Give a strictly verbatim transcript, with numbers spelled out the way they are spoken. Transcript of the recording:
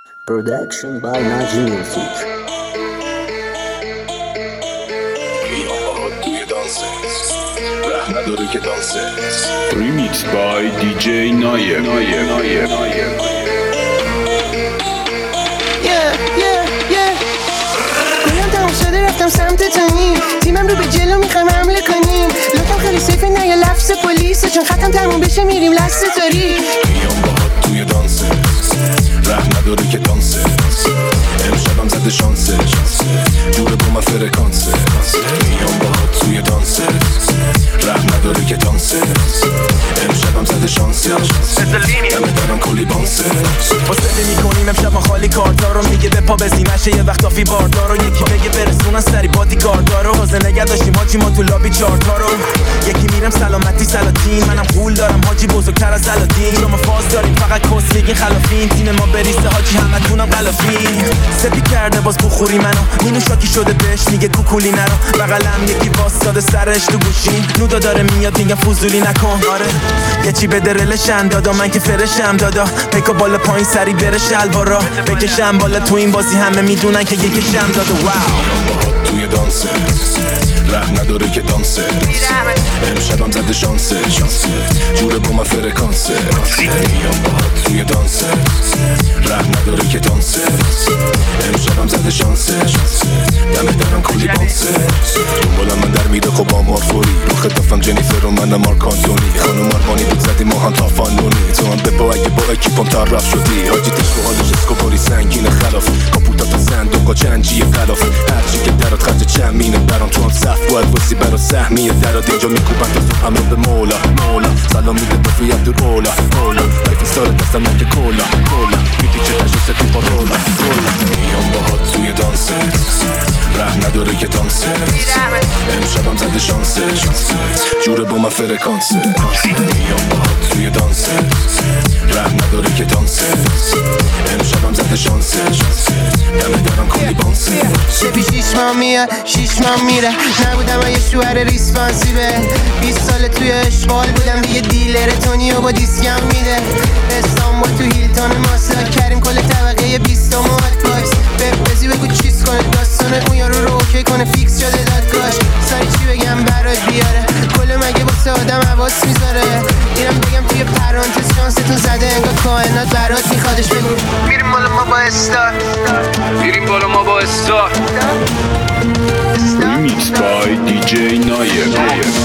Production by Naji Music. Remix by دی جی Nayer. گویم تمام شده رفتم سمت تانی، تیمم رو به جلو میخوایم حمله کنیم. لطفم خیلی سیفه نه یه لفظ پلیسه، چون ختم تموم بشه میریم لست تاری. میام باهات توی دانسه، رحم نداره که دانسه. امشبم زده شانسه، جوره با من فرکانسه. میام باهات توی دانسه، رحم نداره که دانسه. امشبم زده شانسه، دمه دارم کلی بانسه. واسه میکنیم امشب ما خالی کارتا رو، میگه به پا بزینشه یه وقت آفی باردار رو. یکی بگه برسونن سری بادی گاردا رو، حوزه نگه داشتیم حاجی ما تو لابی چارتا رو. یکی میرم سلامتی سلاطین، منم قول دارم حاجی بزرگتر از الادین. شما فاز داریم فقط کس میگین خلافین، تیم ما بریسته حاجی همتونم غلافین. سپی کرده باز بخوری منو، مینو شاکی شده بهش میگه کوکولی نرو. بغلم یکی واسطاده سرش تو گوشین، نودا داره میاد میگم فضولی نکن. آره یه چی به درلشم دادا، من که فرشم دادا. پیکا بالا پایین سری بره شلوارا، بکشم بالا تو این بازی همه میدونن که یکیشم داده. واو باهات توی دانسه، رحم نداره که دانسه. امشبم زده شانسه، جوره با من فرکانسه. میام باهات توی دانسه، رحم نداره که دانسه. امشبم زده شانسه، دمه دارم کلی بانسه. دنبالم من در میره خب آمار فوری، رو خدافم جنیفر و منم مارک آنتونی. خانوم ارمانی بود زدیم ما هم تا فانونی، تو هم بپا اگه با اکیپم طرف شدی. حاجی تشکو حالش اسکوباری سنگین خلاف، کاپوتا تا صندوقا چنجی خلاف. هرچی که درات خرج چمینه برام، تو هم صف باید وسی برا سهمیه درات. اینجا میکوبن تا تو هم رو به مولا مولا. سلام میده بفری عبدالرولا رولا، لایف استاره دستم نکه کولا کولا. میپیچه تشو ستی با رولا رولا. میام باهات توی دانسه، رحم نداره که دانسه. امشبم زده شانسه، جوره با من فرکانسه. میام باهات توی دانسه، رحم نداره که دانسه. امشبم زده شانسه، دمه دارم کلی بانسه. شبی شیش ماه میاد شیش ماه میره، نبودم یه شوهر ریسپانسیبه. بیست سال توی اشغال بودم دیگه، دیلر تونیو با دیسکم میده. استانبول تو هیلتون ماسا کریم کل طبقه بیستم و هات باکس. بپزی بگو چیز کنه داستانه، اون یارو رو اوکی کنه فیکس شده دادگاش. ساری چی بگم برات بیاره، کل مگه واسه آدم حواس میذاره. میرم بگم توی پرانتز شانستون زده، انگار کائنات برات میخوادش. بگو میریم بالا ما با استار، میریم بالا ما با استار. Remix by دی جی Nayer.